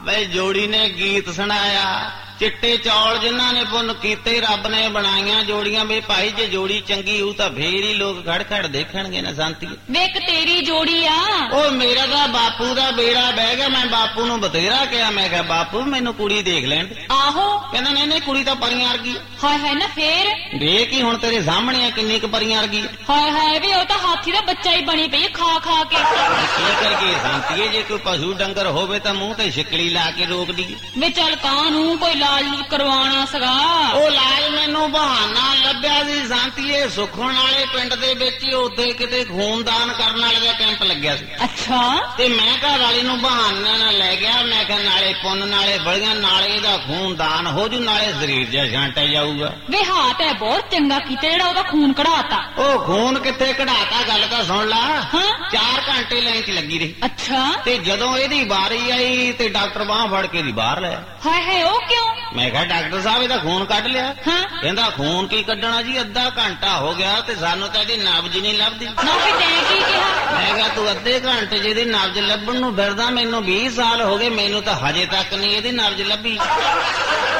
ਬਈ ਜੋੜੀ ਨੇ ਗੀਤ ਸੁਣਾਇਆ, ਚਿੱਟੇ ਚੌਲ ਜਿਨ੍ਹਾਂ ਨੇ ਪੁੰਨ ਕੀਤੇ ਰੱਬ ਨੇ ਬਣਾਈਆਂ ਜੋੜੀਆਂ। ਵੀ ਭਾਈ ਜੇ ਜੋੜੀ ਚੰਗੀ ਹੋਊ ਤਾਂ ਫੇਰ ਹੀ ਲੋਕ ਖੜ ਦੇਖਣਗੇ ਨਾ ਸੰਤੀ। ਵੇਖ ਤੇਰੀ ਜੋੜੀ ਆ। ਉਹ ਮੇਰਾ ਤਾਂ ਬਾਪੂ ਦਾ ਬੇੜਾ ਬਹਿ ਗਿਆ। ਮੈਂ ਬਾਪੂ ਨੂੰ ਬਥੇਰਾ ਕਿਹਾ, ਮੈਂ ਕਿਹਾ ਬਾਪੂ ਮੈਨੂੰ ਕੁੜੀ ਦੇਖ ਲੈਣ। ਆਹੋ ਕਹਿੰਦਾ ਨਹੀਂ ਕੁੜੀ ਤਾਂ ਪਰੀਆਂ ਵਰਗੀ। ਹਾਏ ਹਾਏ ਨਾ ਫੇਰ ਵੇਖ ਹੀ ਹੁਣ ਤੇਰੇ ਸਾਹਮਣੇ ਆ ਕਿੰਨੀ ਕੁ ਪਰੀਆਂ ਵਰਗੀ। ਹਾਏ ਹਾਏ ਵੀ ਉਹ ਤਾਂ ਹਾਥੀ ਦਾ ਬੱਚਾ ਹੀ ਬਣੀ ਪਈ ਖਾ ਖਾ ਕੇ। ਕੀ ਕਰਕੇ ਸੰਤੀਏ, ਜੇ ਕੋਈ ਪਸ਼ੂ ਡੰਗਰ ਹੋਵੇ ਤਾਂ ਮੂੰਹ ਤੇ ਛਿਕਲੀ ਲਾ ਕੇ ਰੋਕ ਦੀ। ਵੇ ਚੱਲ ਕਾਹਨੂੰ ਕੋਈ ਇਲਾਜ ਕਰਵਾਉਣਾ ਸੀਗਾ। ਉਹ ਇਲਾਜ ਮੈਨੂੰ ਬਹਾਨਾ ਲੱਭਿਆ ਸੀ ਸੰਤੀਏ। ਸੁਖਣ ਵਾਲੇ ਪਿੰਡ ਦੇ ਵਿੱਚ ਹੀ ਉੱਥੇ ਕਿਤੇ ਖੂਨਦਾਨ ਕਰਨ ਵਾਲੇ ਦਾ ਕੈਂਪ ਲੱਗਿਆ ਸੀ। ਅੱਛਾ। ਤੇ ਮੈਂ ਘਰ ਵਾਲੀ ਨੂੰ ਬਹਾਨੇ ਨਾਲ ਲੈ ਗਿਆ। ਮੈਂ ਕਿਹਾ ਨਾਲੇ ਪੁੰਨ ਨਾਲੇ ਬੜੀਆਂ ਨਾਲੇ ਇਹਦਾ ਖੂਨਦਾਨ ਹੋ ਜੂ, ਨਾਲੇ ਸਰੀਰ ਜਿਹਾ ਛਾਂਟਿਆ ਜਾਊਗਾ। ਵੇ ਹਾਂ ਤੇ ਬਹੁਤ ਚੰਗਾ ਕੀਤਾ ਜਿਹੜਾ ਉਹਦਾ ਖੂਨ ਕਢਾਤਾ। ਉਹ ਖੂਨ ਕਿੱਥੇ ਕਢਾਤਾ, ਗੱਲ ਤਾਂ ਸੁਣ ਲਾ। ਹਾਂ 4 ਘੰਟੇ ਲਾਈਨ 'ਚ ਲੱਗੀ ਰਹੀ। ਅੱਛਾ। ਤੇ ਜਦੋਂ ਇਹਦੀ ਵਾਰੀ ਆਈ ਤੇ ਡਾਕਟਰ ਬਾਂਹ ਫੜ ਕੇ ਦੀ ਬਾਹਰ ਲਿਆ। ਹਾਏ ਹਾਏ ਉਹ ਕਿਉਂ? ਮੈਂ ਕਿਹਾ ਡਾਕਟਰ ਸਾਹਿਬ ਇਹਦਾ ਖੂਨ ਕੱਢ ਲਿਆ। ਹਾਂ। ਕਹਿੰਦਾ ਖੂਨ ਕੀ ਕੱਢਣਾ ਜੀ, ਅੱਧਾ ਘੰਟਾ ਹੋ ਗਿਆ ਤੇ ਸਾਨੂੰ ਤਾਂ ਇਹਦੀ ਨਬਜ਼ ਨਹੀਂ ਲੱਭਦੀ। ਨਾ ਵੀ ਤੈਂ ਕੀ ਕਿਹਾ? ਮੈਂ ਕਿਹਾ ਤੂੰ ਅੱਧੇ ਘੰਟੇ ਜਿਹਦੀ ਨਬਜ਼ ਲੱਭਣ ਨੂੰ ਫਿਰਦਾ, ਮੈਨੂੰ 20 ਸਾਲ ਹੋ ਗਏ, ਮੈਨੂੰ ਤਾਂ ਹਜੇ ਤੱਕ ਨਹੀਂ ਇਹਦੀ ਨਬਜ਼ ਲੱਭੀ।